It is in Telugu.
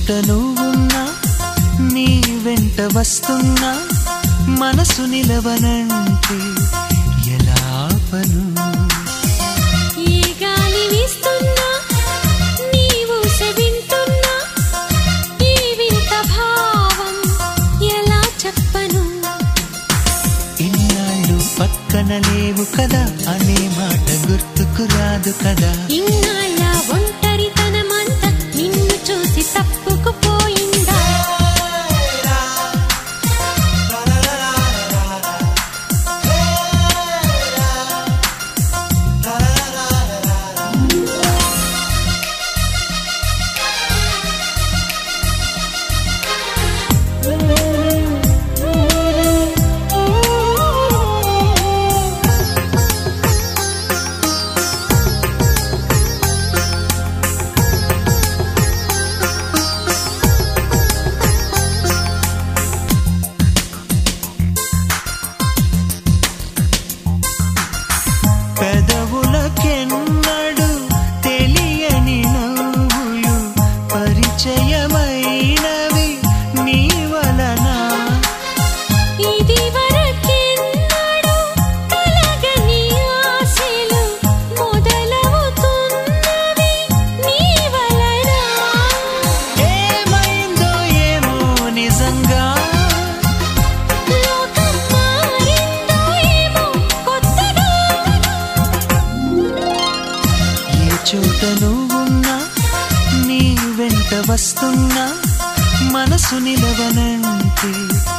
చోట నువ్వున్నా నీ వెంట వస్తున్నా మనసు నిలవనంటే ఎలా పను ఏ గాలి వీస్తున్నా నీవు వింటున్నా ఈ వింత భావం ఎలా చెప్పను ఇన్నాళ్ళు పక్కన లేవు కదా అనే మాట గుర్తుకు రాదు కదా ఇన్నాళ్ళ ఒంటరితనమంతా నిన్ను చూసి తప్పుకుపోయిందా పెదవులకెన్నడు తెలియని నవ్వులు పరిచయమైనవి నీ వలన ఇది వరకెన్నడూ కలగని ఆశలు మొదలవుతున్నవి నీ వలన ఏమైందో ఏమో నిజంగా లోకం మారిందో ఏమో కొత్తగా ఏ చోట నువ్వున్నా నీ వెంట వస్తున్నా మనసు నిలవనంటే